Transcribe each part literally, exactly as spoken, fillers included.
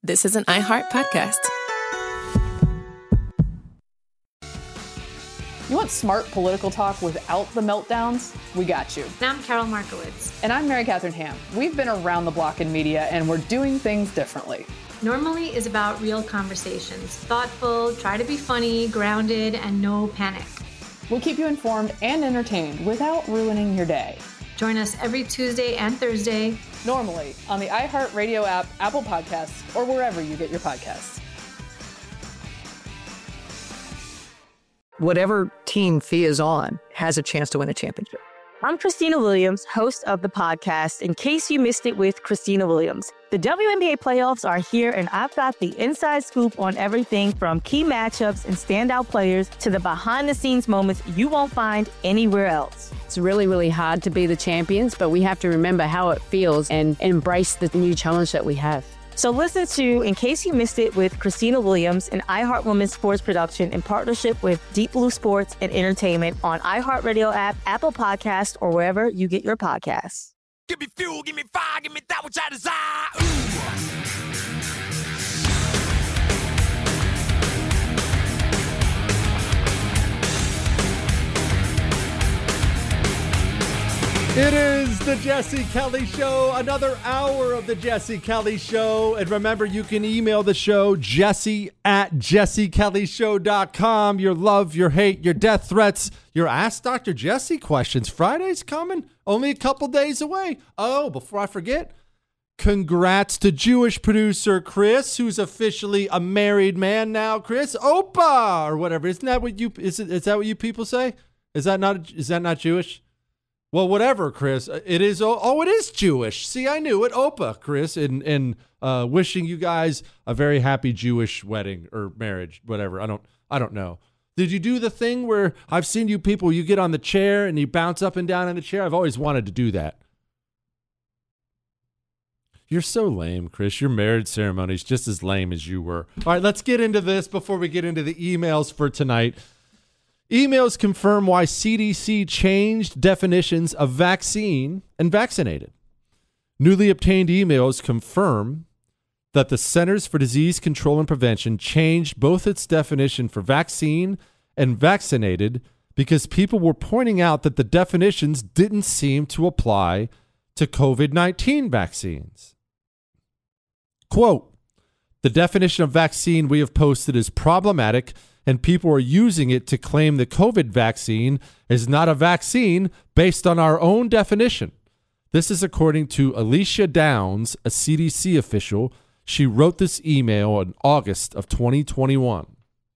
This is an iHeart podcast. You want smart political talk without the meltdowns? We got you. And I'm Carol Markowitz. And I'm Mary Catherine Ham. We've been around the block in media, and we're doing things differently. Normally is about real conversations. Thoughtful, try to be funny, grounded, and no panic. We'll keep you informed and entertained without ruining your day. Join us every Tuesday and Thursday. Normally on the iHeartRadio app, Apple Podcasts, or wherever you get your podcasts. Whatever team Fee is on has a chance to win a championship. I'm Christina Williams, host of the podcast, In Case You Missed It with Christina Williams. The W N B A playoffs are here, and I've got the inside scoop on everything from key matchups and standout players to the behind-the-scenes moments you won't find anywhere else. It's really, really hard to be the champions, but we have to remember how it feels and embrace the new challenge that we have. So listen to In Case You Missed It with Christina Williams, an iHeart Women's Sports production in partnership with Deep Blue Sports and Entertainment on iHeartRadio app, Apple Podcasts, or wherever you get your podcasts. Give me fuel, give me fire, give me that which I desire. Ooh. It is the Jesse Kelly Show, another hour of the Jesse Kelly Show. And remember, you can email the show, jesse at jesse kelly show dot com. Your love, your hate, your death threats, your Ask Doctor Jesse questions. Friday's coming, only a couple days away. Oh, before I forget, congrats to Jewish producer Chris, who's officially a married man now. Chris Opa, or whatever. Isn't that what you, is, it, is that what you people say? Is that not, is that not Jewish? Well, whatever, Chris. It is. Oh, oh, it is Jewish. See, I knew it. Opa, Chris, and and uh, wishing you guys a very happy Jewish wedding or marriage, whatever. I don't. I don't know. Did you do the thing where I've seen you people? You get on the chair and you bounce up and down in the chair. I've always wanted to do that. You're so lame, Chris. Your marriage ceremony's just as lame as you were. All right, let's get into this before we get into the emails for tonight. Emails confirm why C D C changed definitions of vaccine and vaccinated. Newly obtained emails confirm that the Centers for Disease Control and Prevention changed both its definition for vaccine and vaccinated because people were pointing out that the definitions didn't seem to apply to covid nineteen vaccines. Quote, the definition of vaccine we have posted is problematic and people are using it to claim the COVID vaccine is not a vaccine based on our own definition. This is according to Alicia Downs, a C D C official. She wrote this email in August of twenty twenty-one.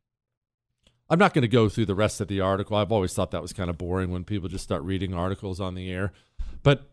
I'm not going to go through the rest of the article. I've always thought that was kind of boring when people just start reading articles on the air. But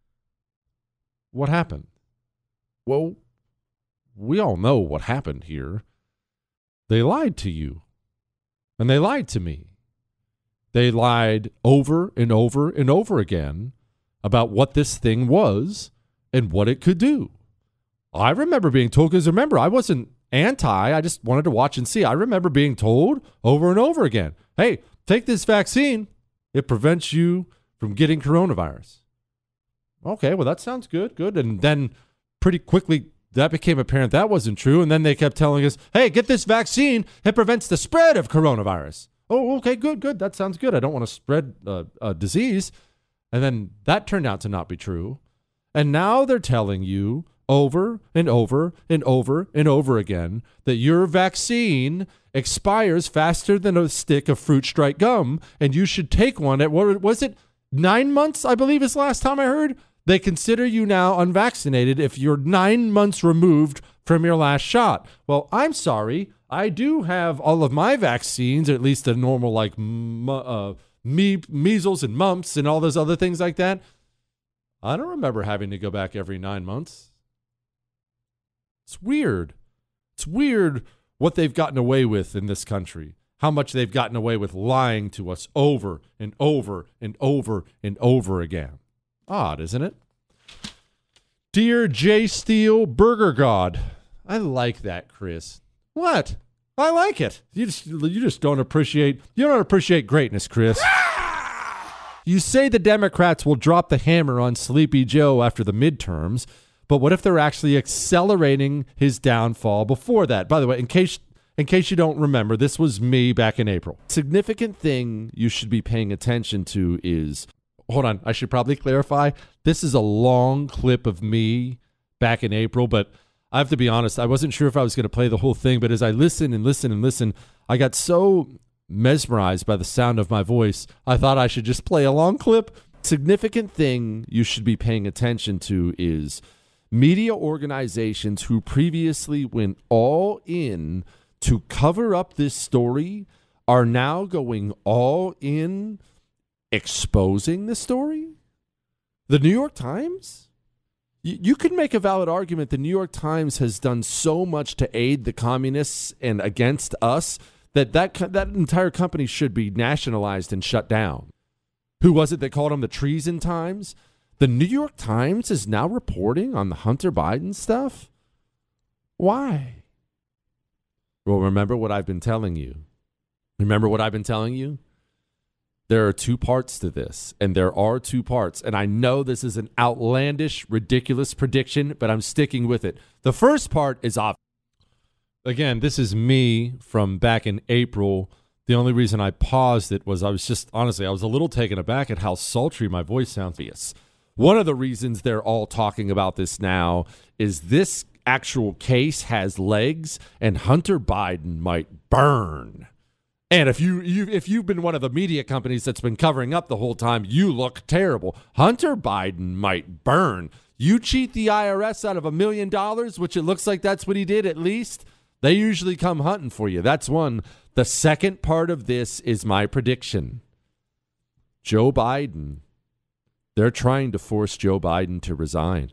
what happened? Well, we all know what happened here. They lied to you. And they lied to me. They lied over and over and over again about what this thing was and what it could do. I remember being told, because remember, I wasn't anti. I just wanted to watch and see. I remember being told over and over again, hey, take this vaccine. It prevents you from getting coronavirus. Okay, well, that sounds good, good. And then pretty quickly, that became apparent that wasn't true. And then they kept telling us, hey, get this vaccine. It prevents the spread of coronavirus. Oh, okay, good, good. That sounds good. I don't want to spread uh, a disease. And then that turned out to not be true. And now they're telling you over and over and over and over again that your vaccine expires faster than a stick of Fruit Strike gum. And you should take one at, what was it, nine months, I believe is the last time I heard? They consider you now unvaccinated if you're nine months removed from your last shot. Well, I'm sorry. I do have all of my vaccines, or at least the normal, like m- uh, me- measles and mumps and all those other things like that. I don't remember having to go back every nine months. It's weird. It's weird what they've gotten away with in this country. How much they've gotten away with lying to us over and over and over and over again. Odd, isn't it? Dear J. Steele Burger God. I like that, Chris. What? I like it. You just you just don't appreciate you don't appreciate greatness, Chris. You say the Democrats will drop the hammer on Sleepy Joe after the midterms, but what if they're actually accelerating his downfall before that? By the way, in case in case you don't remember, this was me back in April. Significant thing you should be paying attention to is, hold on, I should probably clarify. This is a long clip of me back in April, but I have to be honest, I wasn't sure if I was going to play the whole thing, but as I listened and listened and listened, I got so mesmerized by the sound of my voice, I thought I should just play a long clip. Significant thing you should be paying attention to is media organizations who previously went all in to cover up this story are now going all in exposing the story. The New York Times? You, you could make a valid argument the New York Times has done so much to aid the communists and against us that that, that entire company should be nationalized and shut down. Who was it that called them the Treason Times? The New York Times is now reporting on the Hunter Biden stuff? Why? Well, remember what I've been telling you. Remember what I've been telling you? There are two parts to this, and there are two parts. And I know this is an outlandish, ridiculous prediction, but I'm sticking with it. The first part is obvious. Again, this is me from back in April. The only reason I paused it was I was just, honestly, I was a little taken aback at how sultry my voice sounds. One of the reasons they're all talking about this now is this actual case has legs, and Hunter Biden might burn. And if you, you if you've been one of the media companies that's been covering up the whole time, you look terrible. Hunter Biden might burn. You cheat the I R S out of a million dollars, which it looks like that's what he did at least. They usually come hunting for you. That's one. The second part of this is my prediction. Joe Biden, they're trying to force Joe Biden to resign.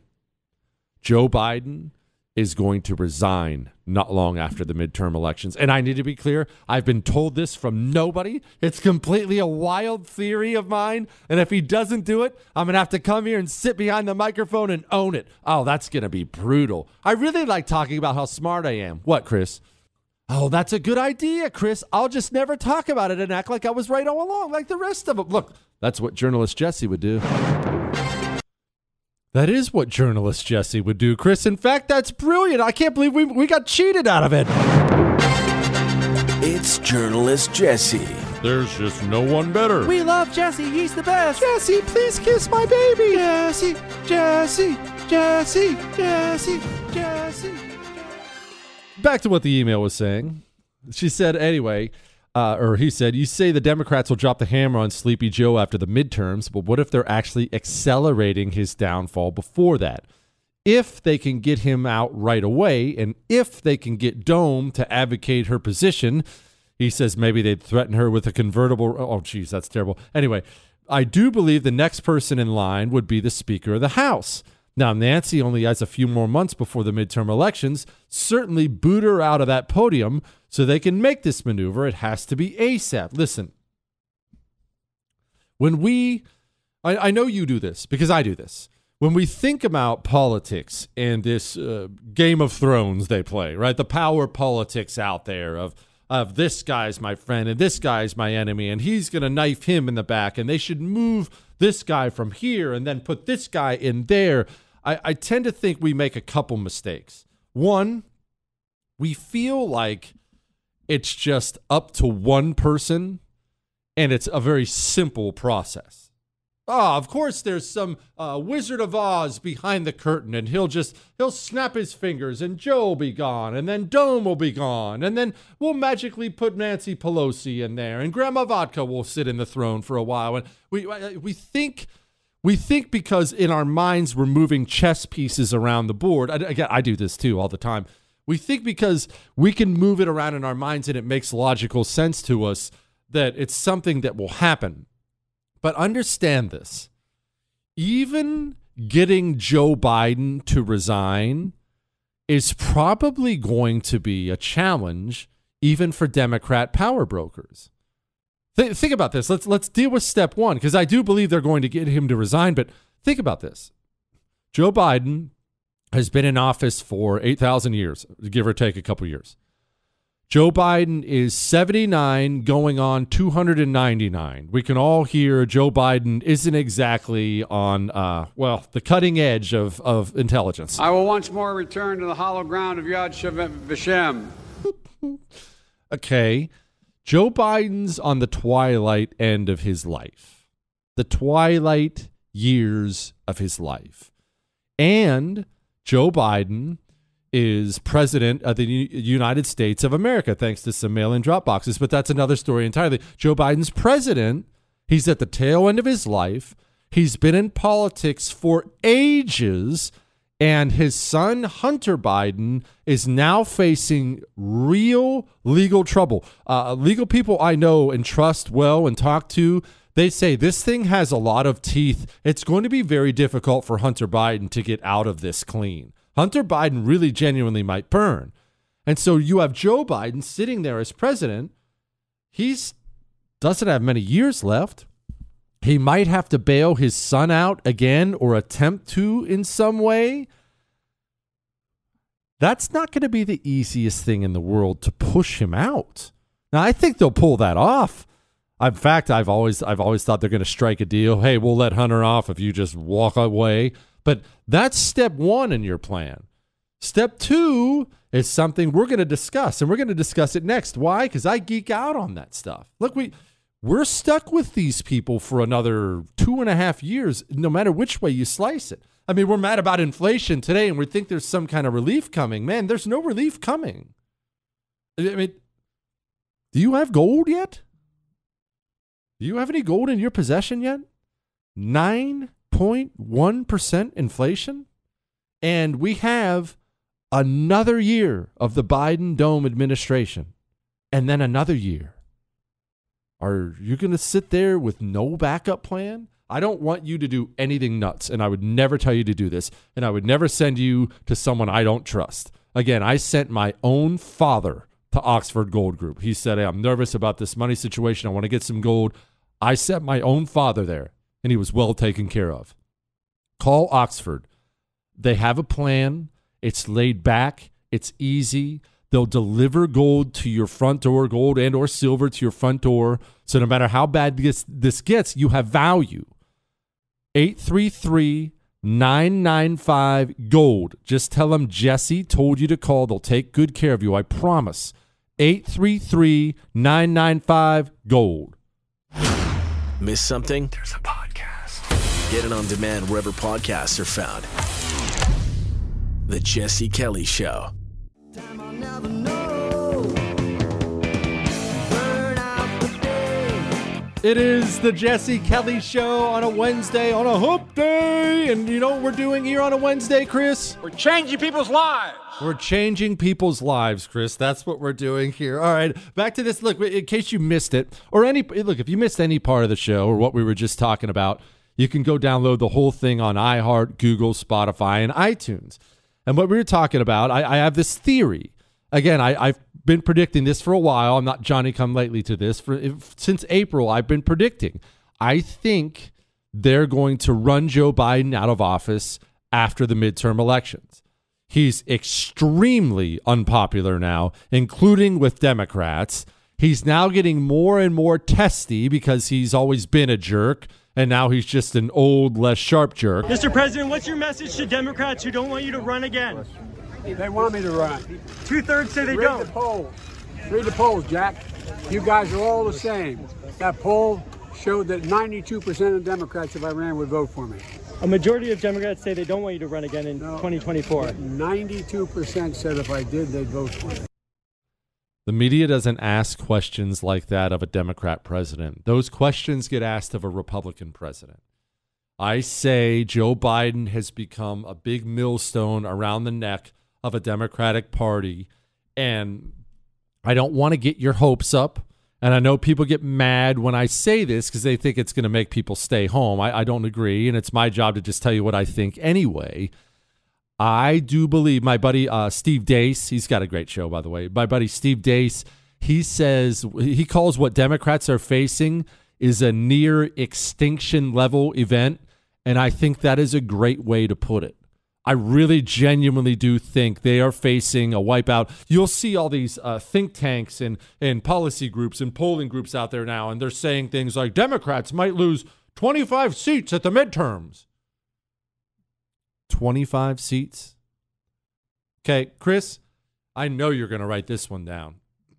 Joe Biden is going to resign not long after the midterm elections. And I need to be clear, I've been told this from nobody. It's completely a wild theory of mine. And if he doesn't do it, I'm going to have to come here and sit behind the microphone and own it. Oh, that's going to be brutal. I really like talking about how smart I am. What, Chris? Oh, that's a good idea, Chris. I'll just never talk about it and act like I was right all along, like the rest of them. Look, that's what journalist Jesse would do. That is what journalist Jesse would do, Chris. In fact, that's brilliant. I can't believe we we got cheated out of it. It's journalist Jesse. There's just no one better. We love Jesse. He's the best. Jesse, please kiss my baby. Jesse, Jesse, Jesse, Jesse, Jesse. Back to what the email was saying. She said, anyway, uh, or he said, you say the Democrats will drop the hammer on Sleepy Joe after the midterms, but what if they're actually accelerating his downfall before that? If they can get him out right away, and if they can get Dome to advocate her position, he says maybe they'd threaten her with a convertible. Oh, geez, that's terrible. Anyway, I do believe the next person in line would be the Speaker of the House. Now, Nancy only has a few more months before the midterm elections. Certainly boot her out of that podium so they can make this maneuver. It has to be ASAP. Listen, when we, I, I know you do this because I do this. When we think about politics and this uh, Game of Thrones they play, right? The power politics out there of, of this guy's my friend and this guy's my enemy and he's going to knife him in the back and they should move this guy from here and then put this guy in there. I, I tend to think we make a couple mistakes. One, we feel like it's just up to one person and it's a very simple process. Oh, of course there's some uh, Wizard of Oz behind the curtain and he'll just, he'll snap his fingers and Joe will be gone and then Dome will be gone and then we'll magically put Nancy Pelosi in there and Grandma Vodka will sit in the throne for a while. And we, we think... We think because in our minds we're moving chess pieces around the board. I, again, I do this too all the time. We think because we can move it around in our minds and it makes logical sense to us that it's something that will happen. But understand this. Even getting Joe Biden to resign is probably going to be a challenge even for Democrat power brokers. Th- think about this. Let's let's deal with step one, because I do believe they're going to get him to resign. But think about this. Joe Biden has been in office for eight thousand years, give or take a couple years. Joe Biden is seventy-nine going on two hundred ninety-nine. We can all hear Joe Biden isn't exactly on, uh, well, the cutting edge of, of intelligence. I will once more return to the hollow ground of Yad Vashem. Okay. Joe Biden's on the twilight end of his life. The twilight years of his life. And Joe Biden is president of the U- United States of America, thanks to some mail-in drop boxes. But that's another story entirely. Joe Biden's president. He's at the tail end of his life. He's been in politics for ages. And his son, Hunter Biden, is now facing real legal trouble. Uh, legal people I know and trust well and talk to, they say this thing has a lot of teeth. It's going to be very difficult for Hunter Biden to get out of this clean. Hunter Biden really genuinely might burn. And so you have Joe Biden sitting there as president. He doesn't have many years left. He might have to bail his son out again or attempt to in some way. That's not going to be the easiest thing in the world to push him out. Now, I think they'll pull that off. In fact, I've always I've always thought they're going to strike a deal. Hey, we'll let Hunter off if you just walk away. But that's step one in your plan. Step two is something we're going to discuss, and we're going to discuss it next. Why? Because I geek out on that stuff. Look, we, we're stuck with these people for another two and a half years, no matter which way you slice it. I mean, we're mad about inflation today, and we think there's some kind of relief coming. Man, there's no relief coming. I mean, do you have gold yet? Do you have any gold in your possession yet? nine point one percent inflation? And we have another year of the Biden Dome administration, and then another year. Are you going to sit there with no backup plan? I don't want you to do anything nuts, and I would never tell you to do this, and I would never send you to someone I don't trust. Again, I sent my own father to Oxford Gold Group. He said, hey, I'm nervous about this money situation. I want to get some gold. I sent my own father there, and he was well taken care of. Call Oxford. They have a plan. It's laid back. It's easy. They'll deliver gold to your front door, gold and or silver to your front door. So no matter how bad this, this gets, you have value. eight three three, nine nine five, GOLD. Just tell them Jesse told you to call. They'll take good care of you. I promise. eight three three, nine nine five, GOLD. Miss something? There's a podcast. Get it on demand wherever podcasts are found. The Jesse Kelly Show. It is the Jesse Kelly Show on a Wednesday, on a hump day. And you know what we're doing here on a Wednesday, Chris? We're changing people's lives. We're changing people's lives, Chris. That's what we're doing here. All right, back to this. Look, in case you missed it, or any look, if you missed any part of the show or what we were just talking about, you can go download the whole thing on iHeart, Google, Spotify, and iTunes. And what we were talking about, I, I have this theory. Again, I, I've been predicting this for a while. I'm not Johnny come lately to this. For if, since April, I've been predicting. I think they're going to run Joe Biden out of office after the midterm elections. He's extremely unpopular now, including with Democrats. He's now getting more and more testy because he's always been a jerk, and now he's just an old, less sharp jerk. Mister President, what's your message to Democrats who don't want you to run again? They want me to run. Two-thirds say they Read don't. the polls. Read the polls, Jack. You guys are all the same. That poll showed that ninety-two percent of Democrats, if I ran, would vote for me. A majority of Democrats say they don't want you to run again in No, twenty twenty-four. ninety-two percent said if I did, they'd vote for me. The media doesn't ask questions like that of a Democrat president. Those questions get asked of a Republican president. I say Joe Biden has become a big millstone around the neck of a Democratic Party, and I don't want to get your hopes up. And I know people get mad when I say this because they think it's going to make people stay home. I, I don't agree, and it's my job to just tell you what I think anyway. I do believe my buddy uh, Steve Deace, he's got a great show, by the way. My buddy Steve Deace, he says, he calls what Democrats are facing is a near extinction level event, and I think that is a great way to put it. I really genuinely do think they are facing a wipeout. You'll see all these uh, think tanks and, and policy groups and polling groups out there now, and they're saying things like Democrats might lose twenty-five seats at the midterms. twenty-five seats? Okay, Chris, I know you're going to write this one down.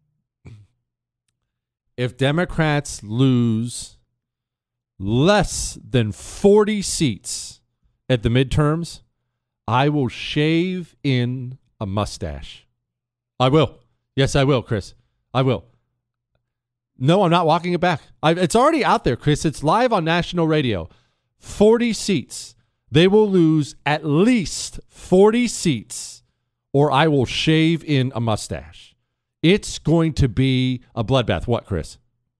If Democrats lose less than forty seats at the midterms, I will shave in a mustache. I will. Yes, I will, Chris. I will. No, I'm not walking it back. I, it's already out there, Chris. It's live on national radio. forty seats. They will lose at least forty seats, or I will shave in a mustache. It's going to be a bloodbath. What, Chris?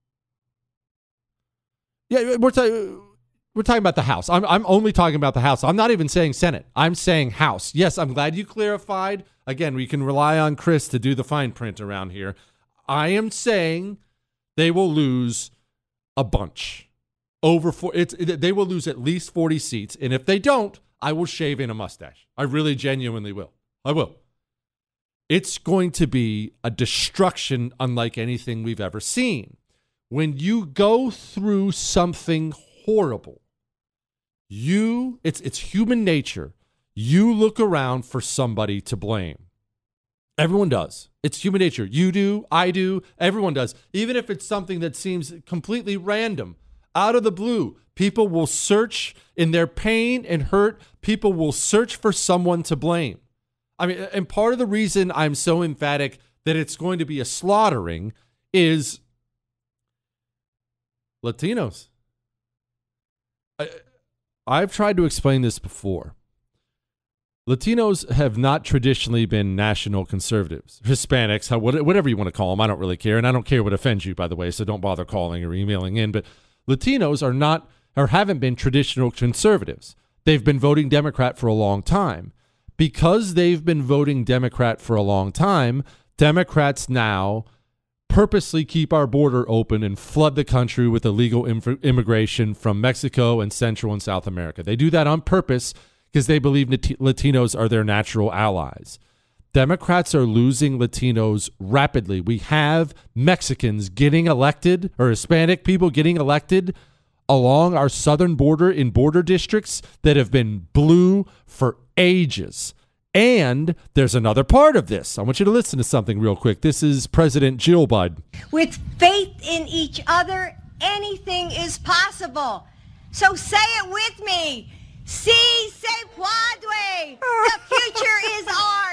Yeah, we're talking... We're talking about the House. I'm I'm only talking about the House. I'm not even saying Senate. I'm saying House. Yes, I'm glad you clarified. Again, we can rely on Chris to do the fine print around here. I am saying they will lose a bunch. Over four, it's it, they will lose at least forty seats, and if they don't, I will shave in a mustache. I really genuinely will. I will. It's going to be a destruction unlike anything we've ever seen. When you go through something horrible, You, it's it's human nature. You look around for somebody to blame. Everyone does. It's human nature. You do, I do, everyone does. Even if it's something that seems completely random, out of the blue, people will search in their pain and hurt. People will search for someone to blame. I mean, and part of the reason I'm so emphatic that it's going to be a slaughtering is Latinos. I, I've tried to explain this before. Latinos have not traditionally been national conservatives. Hispanics, whatever you want to call them, I don't really care. And I don't care what offends you, by the way, so don't bother calling or emailing in. But Latinos are not or haven't been traditional conservatives. They've been voting Democrat for a long time. Because they've been voting Democrat for a long time, Democrats now purposely keep our border open and flood the country with illegal inf- immigration from Mexico and Central and South America. They do that on purpose because they believe Nat- Latinos are their natural allies. Democrats are losing Latinos rapidly. We have Mexicans getting elected, or Hispanic people getting elected along our southern border in border districts that have been blue for ages. And there's another part of this. I want you to listen to something real quick. This is President Jill Biden. With faith in each other, anything is possible. So say it with me. Si se puede. The future is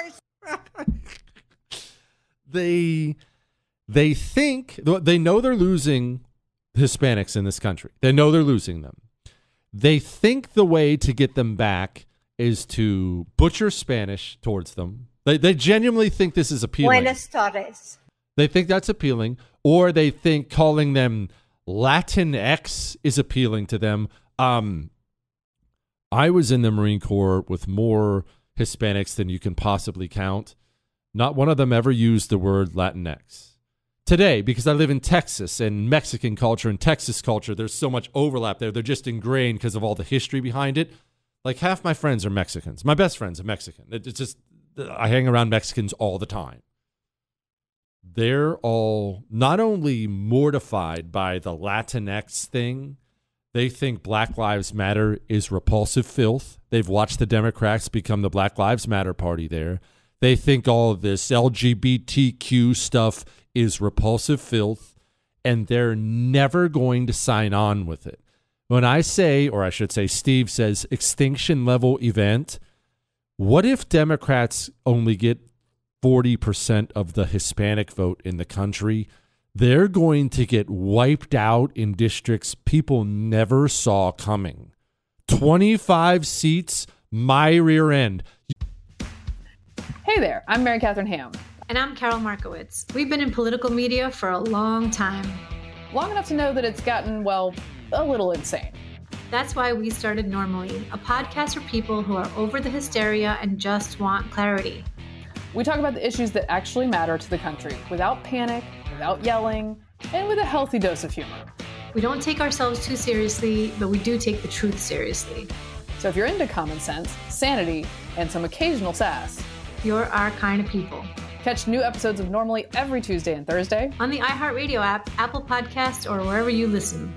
ours. They, they think, they know they're losing Hispanics in this country. They know they're losing them. They think the way to get them back is to butcher Spanish towards them. They they genuinely think this is appealing. Buenas tardes. They think that's appealing, or they think calling them Latinx is appealing to them. Um, I was in the Marine Corps with more Hispanics than you can possibly count. Not one of them ever used the word Latinx. Today, because I live in Texas and Mexican culture and Texas culture, there's so much overlap there. They're just ingrained because of all the history behind it. Like half my friends are Mexicans. My best friend's a Mexican. It's just, I hang around Mexicans all the time. They're all not only mortified by the Latinx thing, they think Black Lives Matter is repulsive filth. They've watched the Democrats become the Black Lives Matter party there. They think all of this L G B T Q stuff is repulsive filth, and they're never going to sign on with it. When I say, or I should say Steve says, extinction level event, what if Democrats only get forty percent of the Hispanic vote in the country? They're going to get wiped out in districts people never saw coming. twenty-five seats, my rear end. Hey there, I'm Mary Catherine Ham. And I'm Carol Markowitz. We've been in political media for a long time. Long enough to know that it's gotten, well, a little insane. That's why we started Normally, a podcast for people who are over the hysteria and just want clarity. We talk about the issues that actually matter to the country without panic, without yelling, and with a healthy dose of humor. We don't take ourselves too seriously, but we do take the truth seriously. So if you're into common sense, sanity, and some occasional sass. You're our kind of people. Catch new episodes of Normally every Tuesday and Thursday on the iHeartRadio app, Apple Podcasts, or wherever you listen.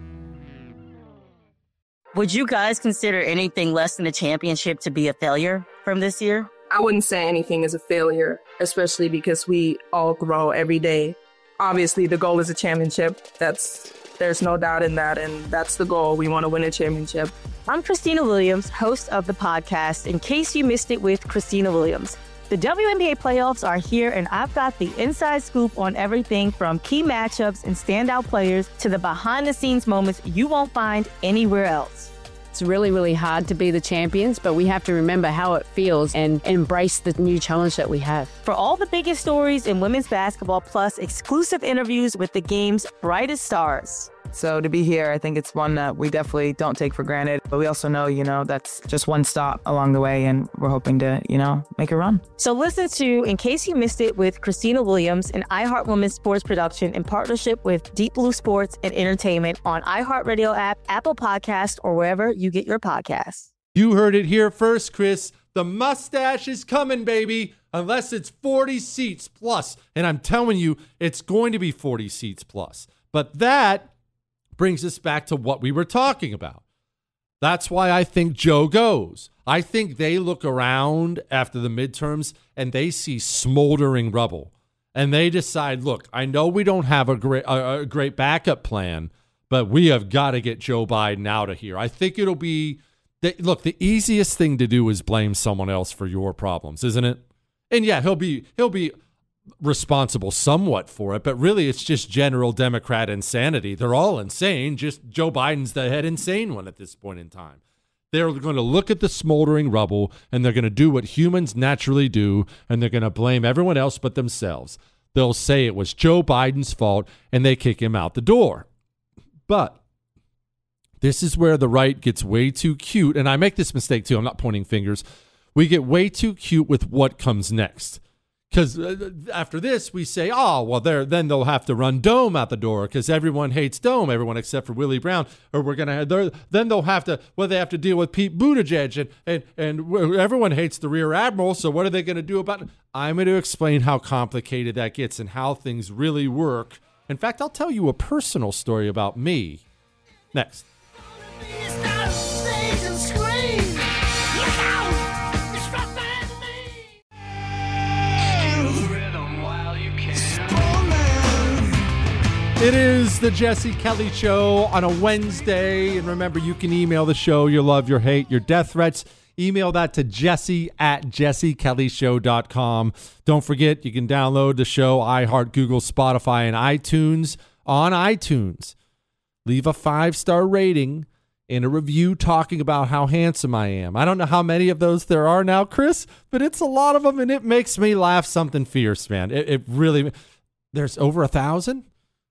Would you guys consider anything less than a championship to be a failure from this year? I wouldn't say anything is a failure, especially because we all grow every day. Obviously, the goal is a championship. That's there's no doubt in that, and that's the goal. We want to win a championship. I'm Christina Williams, host of the podcast In Case You Missed It with Christina Williams. The W N B A playoffs are here, and I've got the inside scoop on everything from key matchups and standout players to the behind-the-scenes moments you won't find anywhere else. It's really, really hard to be the champions, but we have to remember how it feels and embrace the new challenge that we have. For all the biggest stories in women's basketball, plus exclusive interviews with the game's brightest stars. So to be here, I think it's one that we definitely don't take for granted. But we also know, you know, that's just one stop along the way, and we're hoping to, you know, make a run. So listen to In Case You Missed It with Christina Williams, an iHeart Women's Sports production in partnership with Deep Blue Sports and Entertainment on iHeartRadio app, Apple Podcasts, or wherever you get your podcasts. You heard it here first, Chris. The mustache is coming, baby, unless it's forty seats plus. And I'm telling you, it's going to be forty seats plus. But that brings us back to what we were talking about. That's why I think Joe goes. I think they look around after the midterms and they see smoldering rubble. And they decide, look, I know we don't have a great, a, a great backup plan, but we have got to get Joe Biden out of here. I think it'll be, the, look, the easiest thing to do is blame someone else for your problems, isn't it? And yeah, he'll be he'll be responsible somewhat for it, but really it's just general Democrat insanity. They're all insane. Just Joe Biden's the head insane one at this point in time. They're going to look at the smoldering rubble and they're going to do what humans naturally do, and they're going to blame everyone else but themselves. They'll say it was Joe Biden's fault and they kick him out the door. But this is where the right gets way too cute, and I make this mistake too. I'm not pointing fingers. We get way too cute with what comes next. Because after this, we say, oh, well, then they'll have to run Dome out the door because everyone hates Dome, everyone except for Willie Brown. Or we're going to, then they'll have to, well, they have to deal with Pete Buttigieg, and, and, and everyone hates the Rear Admiral. So what are they going to do about it? I'm going to explain how complicated that gets and how things really work. In fact, I'll tell you a personal story about me next. It is the Jesse Kelly Show on a Wednesday. And remember, you can email the show your love, your hate, your death threats. Email that to Jesse at jesse kelly show dot com. Don't forget, you can download the show, iHeart, Google, Spotify, and iTunes on iTunes. Leave a five-star rating and a review talking about how handsome I am. I don't know how many of those there are now, Chris, but it's a lot of them, and it makes me laugh something fierce, man. It, it really, there's over a thousand?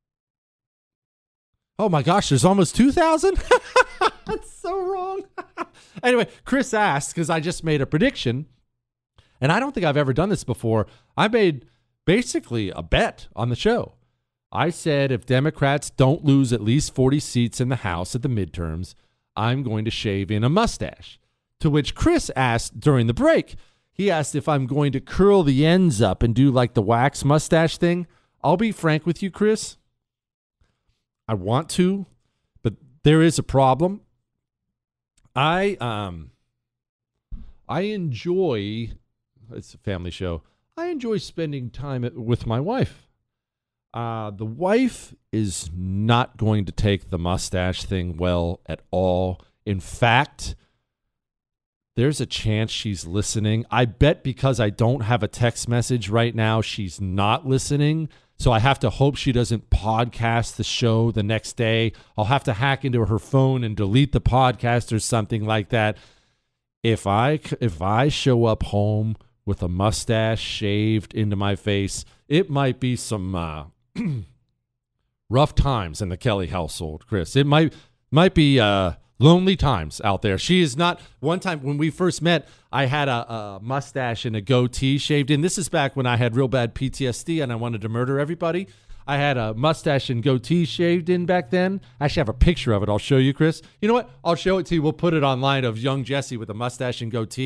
Oh my gosh, there's almost two thousand? That's so wrong. Anyway, Chris asked, because I just made a prediction, and I don't think I've ever done this before. I made basically a bet on the show. I said if Democrats don't lose at least forty seats in the House at the midterms, I'm going to shave in a mustache. To which Chris asked during the break, he asked if I'm going to curl the ends up and do like the wax mustache thing. I'll be frank with you, Chris. I want to, but there is a problem. I um I enjoy, it's a family show, I enjoy spending time with my wife. Uh, the wife is not going to take the mustache thing well at all. In fact, there's a chance she's listening. I bet because I don't have a text message right now, she's not listening. So I have to hope she doesn't podcast the show the next day. I'll have to hack into her phone and delete the podcast or something like that. If I, if I show up home with a mustache shaved into my face, it might be some uh, rough times in the Kelly household, Chris. It might might be uh, lonely times out there. She is not. One time when we first met, I had a, a mustache and a goatee shaved in. This is back when I had real bad P T S D and I wanted to murder everybody. I had a mustache and goatee shaved in back then. I actually have a picture of it. I'll show you, Chris. You know what? I'll show it to you. We'll put it online of young Jesse with a mustache and goatee.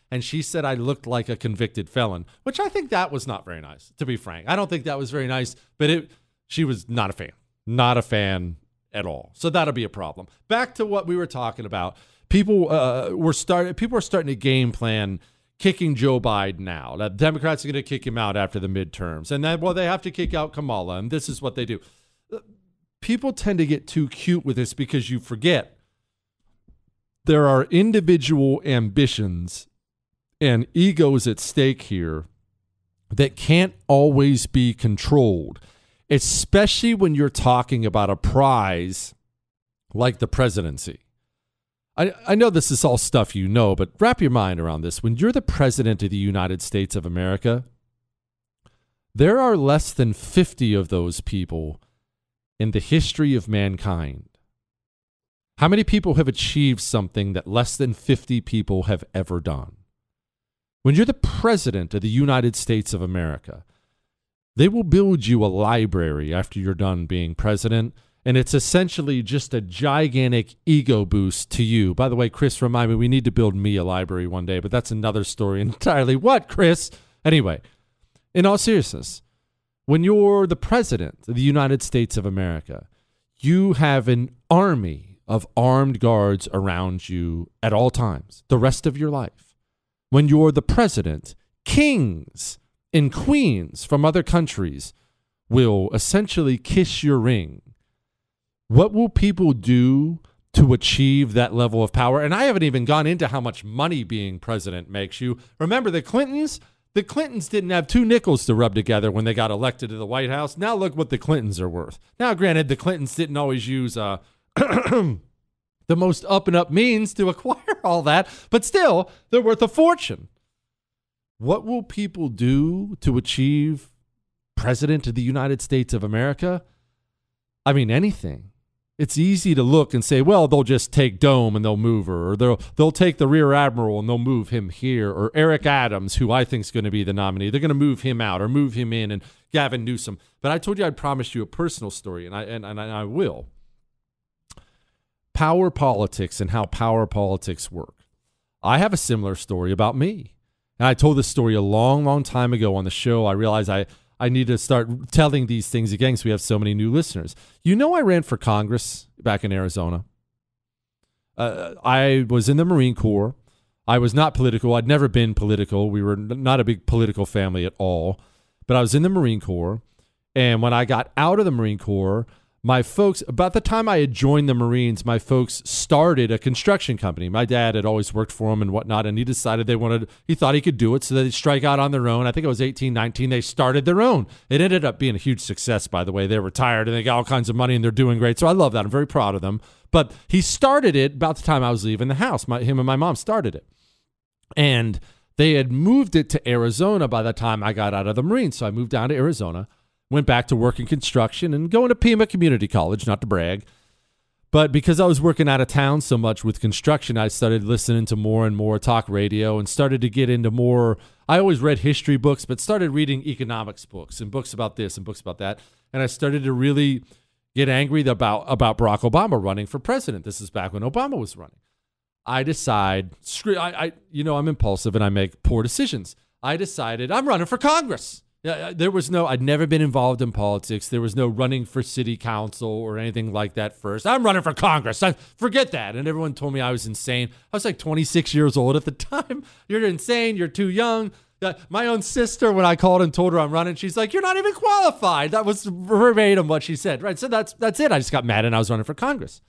and she said I looked like a convicted felon, which I think that was not very nice, to be frank. I don't think that was very nice, but it she was not a fan. Not a fan at all. So that'll be a problem. Back to what we were talking about. People uh, were starting. People are starting to game plan kicking Joe Biden out. The Democrats are going to kick him out after the midterms, and then well, they have to kick out Kamala, and this is what they do. People tend to get too cute with this because you forget there are individual ambitions and egos at stake here that can't always be controlled, especially when you're talking about a prize like the presidency. I, I know this is all stuff you know, but wrap your mind around this. When you're the president of the United States of America, there are less than fifty of those people in the history of mankind. How many people have achieved something that less than fifty people have ever done? When you're the president of the United States of America, they will build you a library after you're done being president, and it's essentially just a gigantic ego boost to you. By the way, Chris, remind me, we need to build me a library one day, but that's another story entirely. What, Chris? Anyway, in all seriousness, when you're the president of the United States of America, you have an army of armed guards around you at all times, the rest of your life. When you're the president, kings and queens from other countries will essentially kiss your ring. What will people do to achieve that level of power? And I haven't even gone into how much money being president makes you. Remember the Clintons? The Clintons didn't have two nickels to rub together when they got elected to the White House. Now look what the Clintons are worth. Now, granted, the Clintons didn't always use uh, the most up and up means to acquire all that, but still, they're worth a fortune. What will people do to achieve president of the United States of America? I mean, anything. It's easy to look and say, well, they'll just take Dome and they'll move her, or they'll they'll take the rear admiral and they'll move him here, or Eric Adams, who I think is going to be the nominee. They're going to move him out or move him in, and Gavin Newsom. But I told you I'd promise you a personal story, and I and, and I will. Power politics and how power politics work. I have a similar story about me. And I told this story a long, long time ago on the show. I realized I I need to start telling these things again because we have so many new listeners. You know, I ran for Congress back in Arizona. Uh, I was in the Marine Corps. I was not political. I'd never been political. We were not a big political family at all. But I was in the Marine Corps. And when I got out of the Marine Corps, my folks, about the time I had joined the Marines, my folks started a construction company. My dad had always worked for them and whatnot, and he decided they wanted, he thought he could do it, so they'd strike out on their own. I think it was eighteen, nineteen. They started their own. It ended up being a huge success, by the way. They retired, and they got all kinds of money, and they're doing great. So I love that. I'm very proud of them. But he started it about the time I was leaving the house. My, him and my mom started it. And they had moved it to Arizona by the time I got out of the Marines. So I moved down to Arizona. Went back to work in construction and going to Pima Community College, not to brag. But because I was working out of town so much with construction, I started listening to more and more talk radio and started to get into more. I always read history books, but started reading economics books and books about this and books about that. And I started to really get angry about, about Barack Obama running for president. This is back when Obama was running. I decide, screw, I, I, you know, I'm impulsive and I make poor decisions. I decided I'm running for Congress. Yeah, there was no, I'd never been involved in politics. There was no running for city council or anything like that first. I'm running for Congress. I, forget that. And everyone told me I was insane. I was like twenty-six years old at the time. You're insane. You're too young. Uh, my own sister, when I called and told her I'm running, she's like, you're not even qualified. That was verbatim what she said. Right. So that's, that's it. I just got mad and I was running for Congress.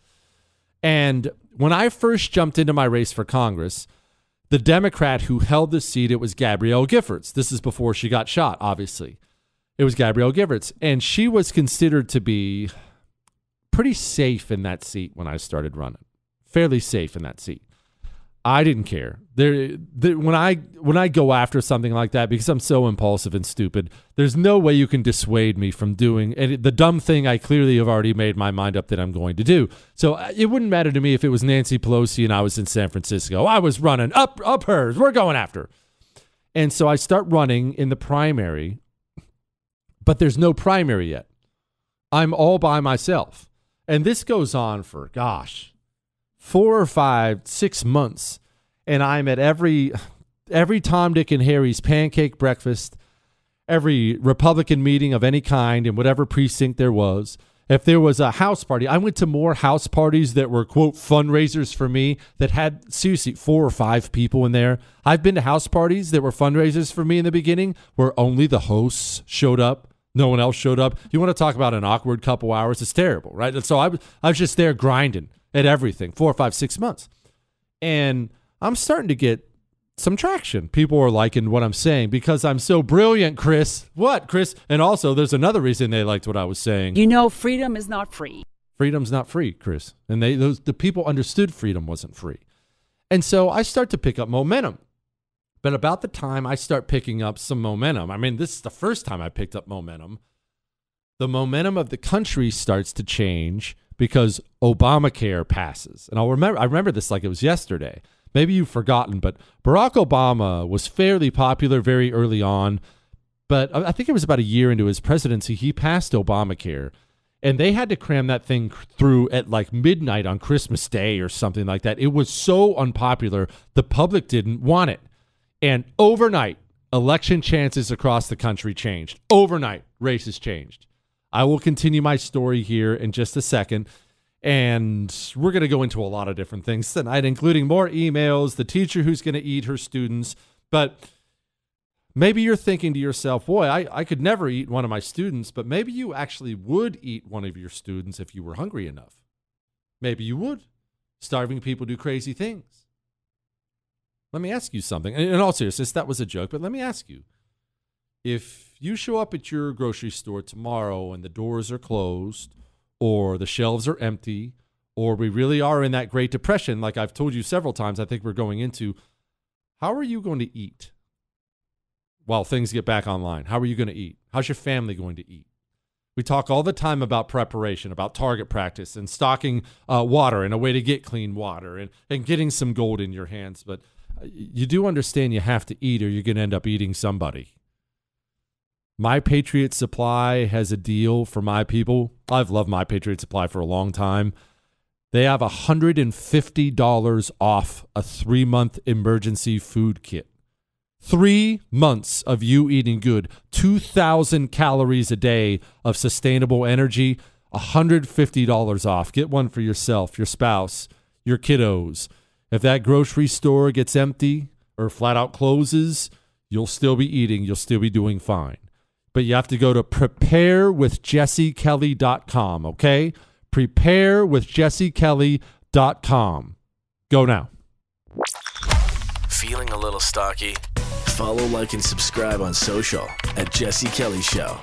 And when I first jumped into my race for Congress, the Democrat who held the seat, it was Gabrielle Giffords. This is before she got shot, obviously. It was Gabrielle Giffords. And she was considered to be pretty safe in that seat when I started running. Fairly safe in that seat. I didn't care. There, there, when I when I go after something like that, because I'm so impulsive and stupid, there's no way you can dissuade me from doing and the dumb thing I clearly have already made my mind up that I'm going to do. So it wouldn't matter to me if it was Nancy Pelosi and I was in San Francisco. I was running up, up hers. We're going after. And so I start running in the primary, but there's no primary yet. I'm all by myself. And this goes on for, gosh, four or five, six months. And I'm at every, every Tom, Dick, and Harry's pancake breakfast, every Republican meeting of any kind in whatever precinct there was. If there was a house party, I went to more house parties that were, quote, fundraisers for me that had, seriously, four or five people in there. I've been to house parties that were fundraisers for me in the beginning where only the hosts showed up. No one else showed up. You want to talk about an awkward couple hours? It's terrible, right? And so I, I was just there grinding at everything, four, five, six months. And I'm starting to get some traction. People are liking what I'm saying because I'm so brilliant, Chris. What, Chris? And also, there's another reason they liked what I was saying. You know, freedom is not free. Freedom's not free, Chris. And they those the people understood freedom wasn't free. And so I start to pick up momentum. But about the time I start picking up some momentum, I mean, this is the first time I picked up momentum, the momentum of the country starts to change because Obamacare passes. And I'll remember, I remember this like it was yesterday. Maybe you've forgotten, but Barack Obama was fairly popular very early on. But I think it was about a year into his presidency, he passed Obamacare. And they had to cram that thing through at like midnight on Christmas Day or something like that. It was so unpopular, the public didn't want it. And overnight, election chances across the country changed. Overnight, races changed. I will continue my story here in just a second. And we're going to go into a lot of different things tonight, including more emails, the teacher who's going to eat her students. But maybe you're thinking to yourself, boy, I, I could never eat one of my students, but maybe you actually would eat one of your students if you were hungry enough. Maybe you would. Starving people do crazy things. Let me ask you something. In all seriousness, that was a joke, but let me ask you. If you show up at your grocery store tomorrow and the doors are closed, or the shelves are empty, or we really are in that Great Depression, like I've told you several times I think we're going into, how are you going to eat while things get back online? How are you going to eat? How's your family going to eat? We talk all the time about preparation, about target practice, and stocking uh, water and a way to get clean water and, and getting some gold in your hands. But you do understand you have to eat or you're going to end up eating somebody. My Patriot Supply has a deal for my people. I've loved My Patriot Supply for a long time. They have one hundred fifty dollars off a three-month emergency food kit. Three months of you eating good, two thousand calories a day of sustainable energy, one hundred fifty dollars off. Get one for yourself, your spouse, your kiddos. If that grocery store gets empty or flat out closes, you'll still be eating. You'll still be doing fine. But you have to go to prepare with jesse kelly dot com, okay? prepare with jesse kelly dot com. Go now. Feeling a little stocky? Follow, like, and subscribe on social at Jesse Kelly Show.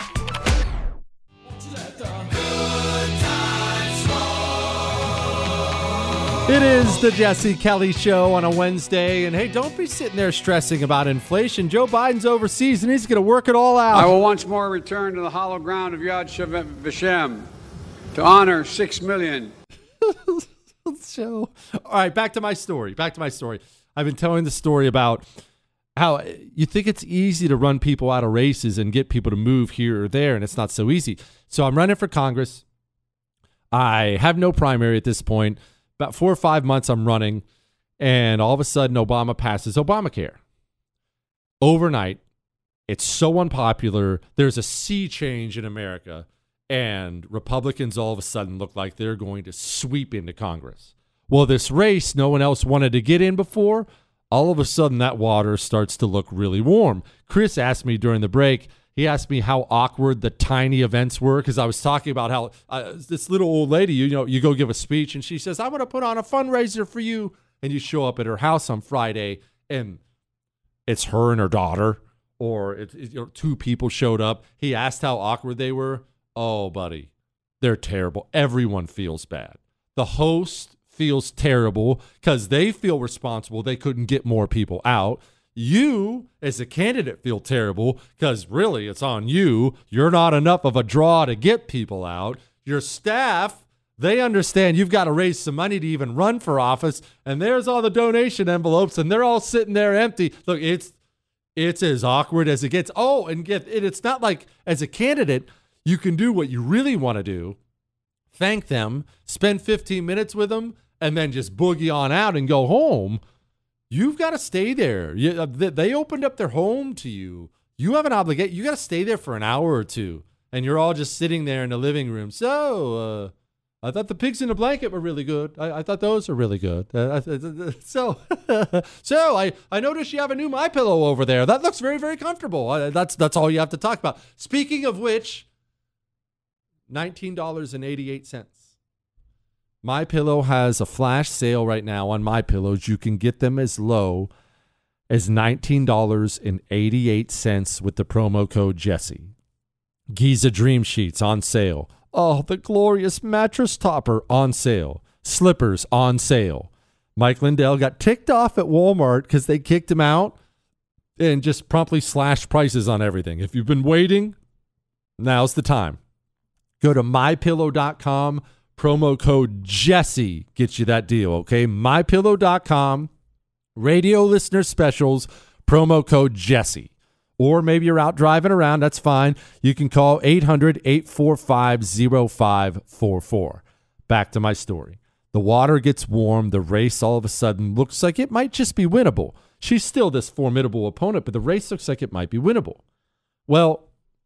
It is the Jesse Kelly Show on a Wednesday. And hey, don't be sitting there stressing about inflation. Joe Biden's overseas and he's going to work it all out. I will once more return to the hollow ground of Yad Vashem to honor six million. So, all right, back to my story. Back to my story. I've been telling the story about how you think it's easy to run people out of races and get people to move here or there, and it's not so easy. So I'm running for Congress. I have no primary at this point. About four or five months I'm running, and all of a sudden Obama passes Obamacare. Overnight, it's so unpopular. There's a sea change in America, and Republicans all of a sudden look like they're going to sweep into Congress. Well, this race no one else wanted to get in before, all of a sudden that water starts to look really warm. Chris asked me during the break, he asked me how awkward the tiny events were because I was talking about how uh, this little old lady, you know, you go give a speech and she says, I want to put on a fundraiser for you. And you show up at her house on Friday and it's her and her daughter, or it, it, you know, two people showed up. He asked how awkward they were. Oh, buddy, they're terrible. Everyone feels bad. The host feels terrible because they feel responsible. They couldn't get more people out. You, as a candidate, feel terrible because really it's on you. You're not enough of a draw to get people out. Your staff, they understand you've got to raise some money to even run for office, and there's all the donation envelopes, and they're all sitting there empty. Look, it's it's as awkward as it gets. Oh, and get it, it's not like as a candidate, you can do what you really want to do, thank them, spend fifteen minutes with them, and then just boogie on out and go home. you've got to stay there. You, uh, they opened up their home to you. You have an obligation. You got to stay there for an hour or two. And you're all just sitting there in the living room. So, uh, I thought the pigs in the blanket were really good. I, I thought those were really good. Uh, so, so I, I noticed you have a new MyPillow over there. That looks very, very comfortable. Uh, that's that's all you have to talk about. Speaking of which, nineteen dollars and eighty-eight cents. MyPillow has a flash sale right now on MyPillows. You can get them as low as nineteen dollars and eighty-eight cents with the promo code Jesse. Giza Dream Sheets on sale. Oh, the glorious mattress topper on sale. Slippers on sale. Mike Lindell got ticked off at Walmart because they kicked him out and just promptly slashed prices on everything. If you've been waiting, now's the time. Go to my pillow dot com. Promo code Jesse gets you that deal, okay? my pillow dot com. Radio listener specials. Promo code Jesse. Or maybe you're out driving around. That's fine. You can call eight hundred, eight four five, oh five four four. Back to my story. The water gets warm. The race all of a sudden looks like it might just be winnable. She's still this formidable opponent, but the race looks like it might be winnable. Well,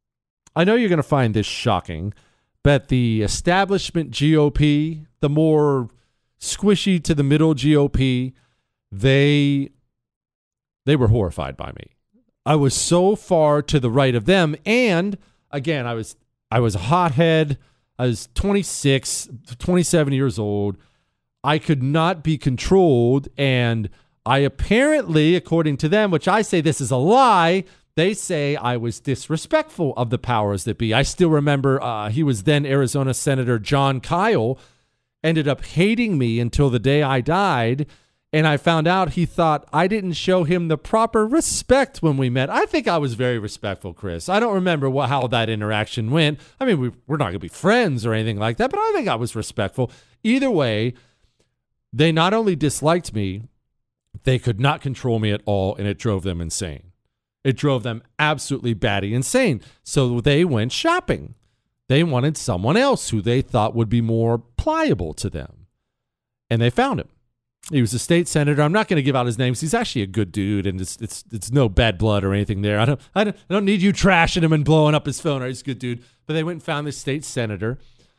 I know you're going to find this shocking, but the establishment G O P, the more squishy to the middle G O P, they they were horrified by me. I was so far to the right of them. And again, I was I was a hothead. I was twenty-six, twenty-seven years old. I could not be controlled. And I apparently, according to them, which I say this is a lie, they say I was disrespectful of the powers that be. I still remember uh, he was then Arizona Senator John Kyle, ended up hating me until the day I died. And I found out he thought I didn't show him the proper respect when we met. I think I was very respectful, Chris. I don't remember what, how that interaction went. I mean, we, we're not going to be friends or anything like that, but I think I was respectful. Either way, they not only disliked me, they could not control me at all, and it drove them insane. It drove them absolutely batty insane. So they went shopping. They wanted someone else who they thought would be more pliable to them. And they found him. He was a state senator. I'm not going to give out his name because he's actually a good dude, and it's it's it's no bad blood or anything there. I don't I don't I don't need you trashing him and blowing up his phone. He's a good dude. But they went and found this state senator,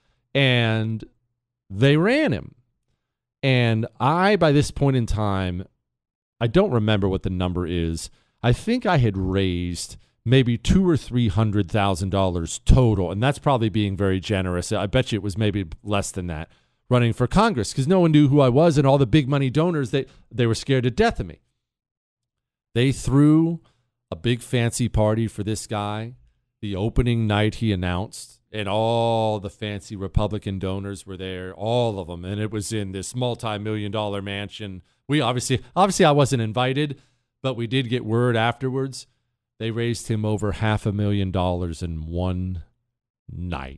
and they ran him. And I, by this point in time, I don't remember what the number is. I think I had raised maybe two or three hundred thousand dollars total, and that's probably being very generous. I bet you it was maybe less than that. Running for Congress, because no one knew who I was, and all the big money donors, they, they were scared to death of me. They threw a big fancy party for this guy. The opening night he announced, and all the fancy Republican donors were there, all of them, and it was in this multi-million dollar mansion. We obviously, obviously I wasn't invited, but we did get word afterwards. They raised him over half a million dollars in one night.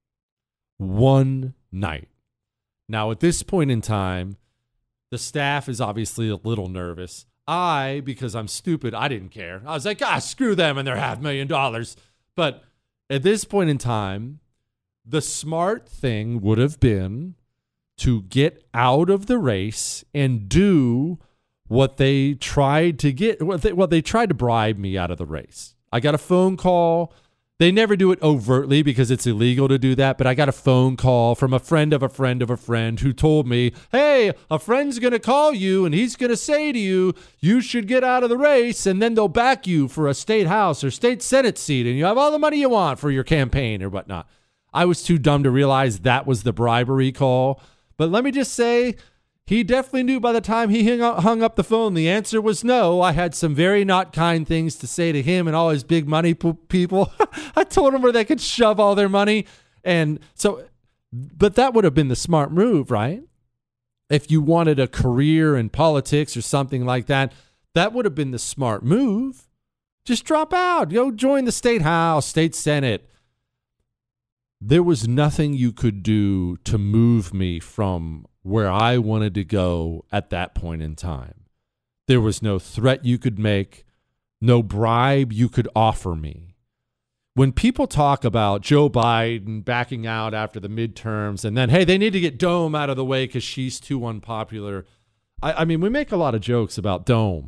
One night. Now, at this point in time, the staff is obviously a little nervous. I, because I'm stupid, I didn't care. I was like, ah, screw them and their half million dollars. But at this point in time, the smart thing would have been to get out of the race and do what they tried to get. What they, well, they tried to bribe me out of the race. I got a phone call. They never do it overtly because it's illegal to do that, but I got a phone call from a friend of a friend of a friend who told me, hey, a friend's going to call you and he's going to say to you, you should get out of the race, and then they'll back you for a state house or state senate seat and you have all the money you want for your campaign or whatnot. I was too dumb to realize that was the bribery call. But let me just say, he definitely knew by the time he hung up, hung up the phone, the answer was no. I had some very not kind things to say to him and all his big money po- people. I told him where they could shove all their money. And so, but that would have been the smart move, right? If you wanted a career in politics or something like that, that would have been the smart move. Just drop out. Go join the state house, state senate. There was nothing you could do to move me from where I wanted to go at that point in time. There was no threat you could make, no bribe you could offer me. When people talk about Joe Biden backing out after the midterms and then, hey, they need to get Dome out of the way because she's too unpopular, I, I mean, we make a lot of jokes about Dome.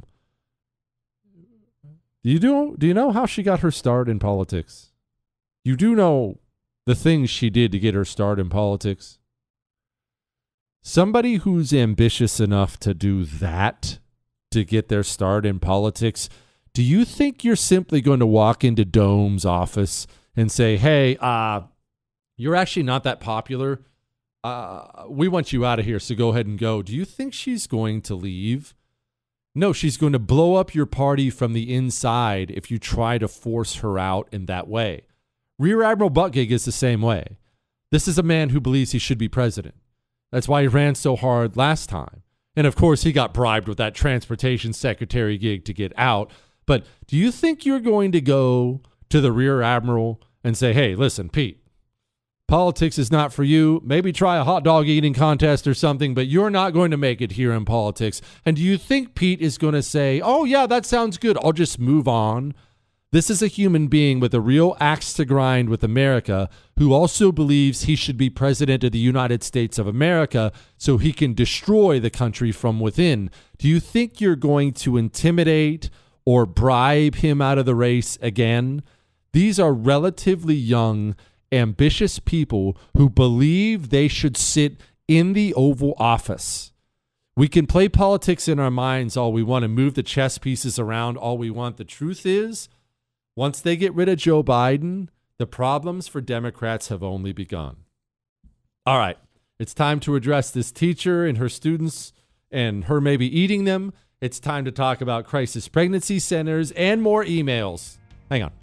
Do you do, do you know how she got her start in politics? You do know the things she did to get her start in politics? Somebody who's ambitious enough to do that to get their start in politics, do you think you're simply going to walk into Dome's office and say, hey, uh, you're actually not that popular. Uh, we want you out of here, so go ahead and go. Do you think she's going to leave? No, she's going to blow up your party from the inside if you try to force her out in that way. Rear Admiral Buttigieg is the same way. This is a man who believes he should be president. That's why he ran so hard last time. And of course, he got bribed with that transportation secretary gig to get out. But do you think you're going to go to the Rear Admiral and say, hey, listen, Pete, politics is not for you. Maybe try a hot dog eating contest or something, but you're not going to make it here in politics. And do you think Pete is going to say, oh, yeah, that sounds good, I'll just move on? This is a human being with a real axe to grind with America who also believes he should be president of the United States of America so he can destroy the country from within. Do you think you're going to intimidate or bribe him out of the race again? These are relatively young, ambitious people who believe they should sit in the Oval Office. We can play politics in our minds all we want and move the chess pieces around all we want. The truth is, once they get rid of Joe Biden, the problems for Democrats have only begun. All right, it's time to address this teacher and her students and her maybe eating them. It's time to talk about crisis pregnancy centers and more emails. Hang on.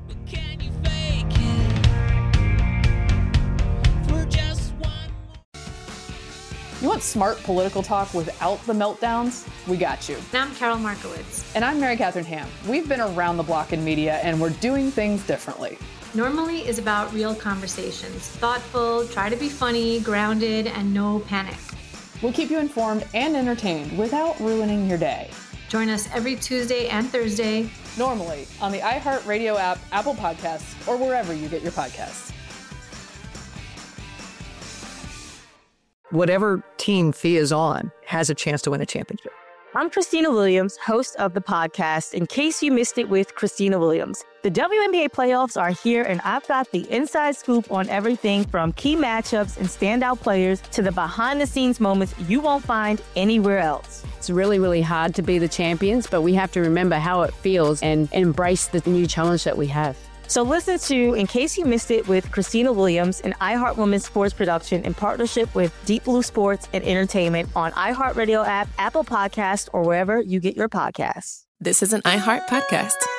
You want smart political talk without the meltdowns? We got you. And I'm Carol Markowitz. And I'm Mary Catherine Ham. We've been around the block in media, and we're doing things differently. Normally is about real conversations. Thoughtful, try to be funny, grounded, and no panic. We'll keep you informed and entertained without ruining your day. Join us every Tuesday and Thursday. Normally on the iHeartRadio app, Apple Podcasts, or wherever you get your podcasts. Whatever team Fee is on has a chance to win a championship. I'm Christina Williams, host of the podcast, In Case You Missed It with Christina Williams. The W N B A playoffs are here, and I've got the inside scoop on everything from key matchups and standout players to the behind-the-scenes moments you won't find anywhere else. It's really, really hard to be the champions, but we have to remember how it feels and embrace the new challenge that we have. So listen to In Case You Missed It with Christina Williams, an iHeart Women's Sports production in partnership with Deep Blue Sports and Entertainment on iHeartRadio app, Apple Podcasts, or wherever you get your podcasts. This is an iHeart podcast.